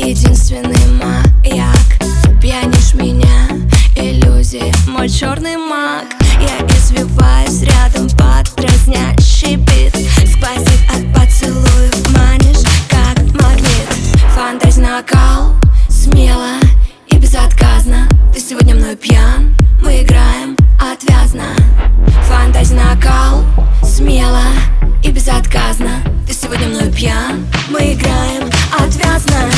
единственный маяк. Пьянишь меня, иллюзии, мой черный маг. Я извиваюсь рядом под дразнящий бит. Сквозит от поцелуев, манишь как магнит. Фантазия накал, смело и безотказно. Ты сегодня мной пьян, мы играем отвязно. Фантазия накал, смело и безотказно. Ты сегодня мной пьян, мы играем отвязно.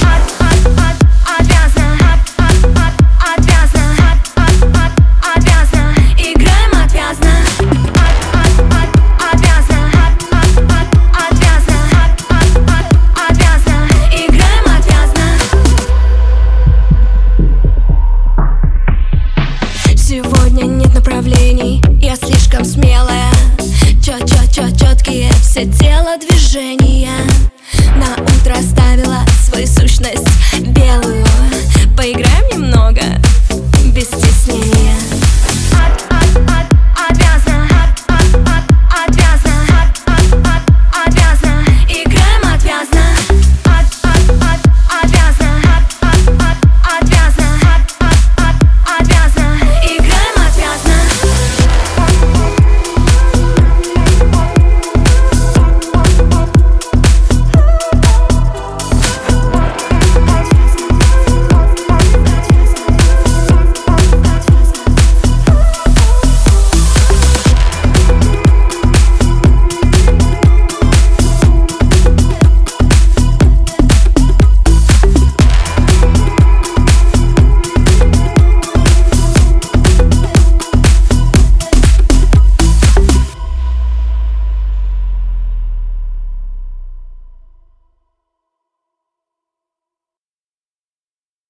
Сегодня нет направлений, я слишком смелая. Четкие все телодвижения. На утро оставила свою сущность белую. Поиграем